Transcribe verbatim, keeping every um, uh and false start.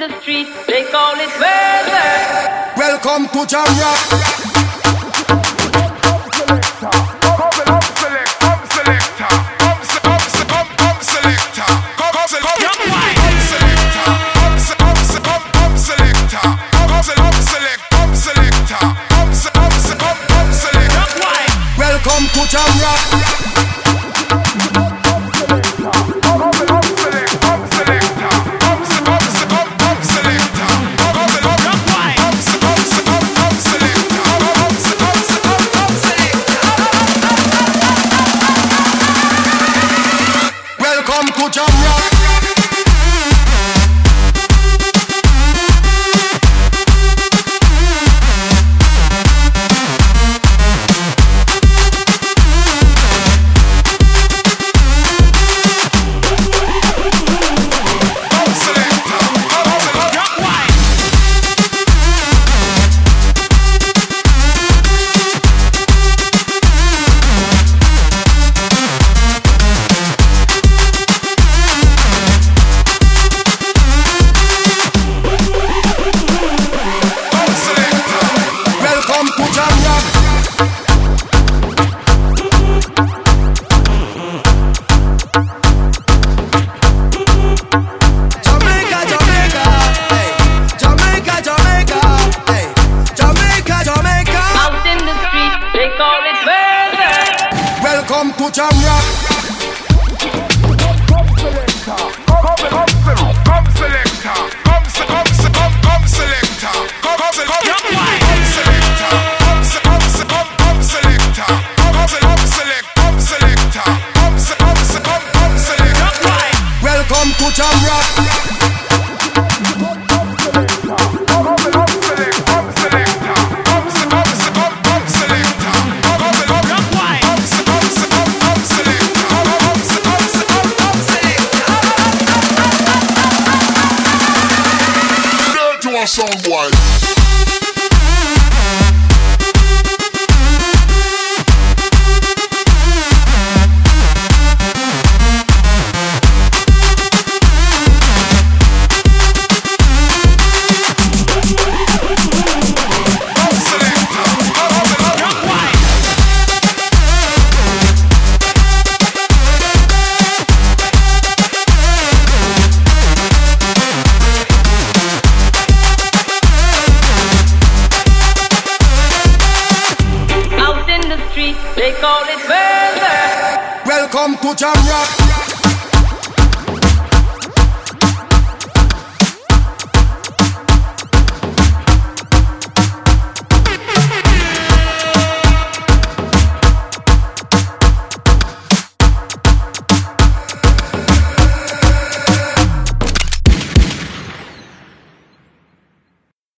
the street, they call it weather. Welcome to Jam Rock. Welcome to Jam Rock. Welcome to Jam Rock. Welcome to Jam Rock. Come selector, come selector, come come selector, come come selector, come selector, come selector, come selector, come selector, come selector, come selector, come selector. Welcome to Jam Rock. Sound boy. They call it weather. Welcome to Jam Rock.